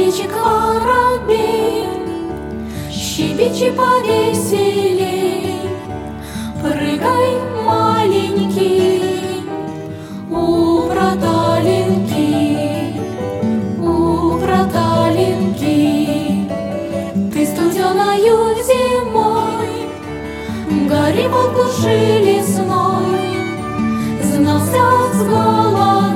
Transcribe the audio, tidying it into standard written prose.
речи корабель, щебечи повеселей, прыгай, маленький, у проталинки, у проталинки. Ты студеною зимой гори под глуши лесной, знался с голода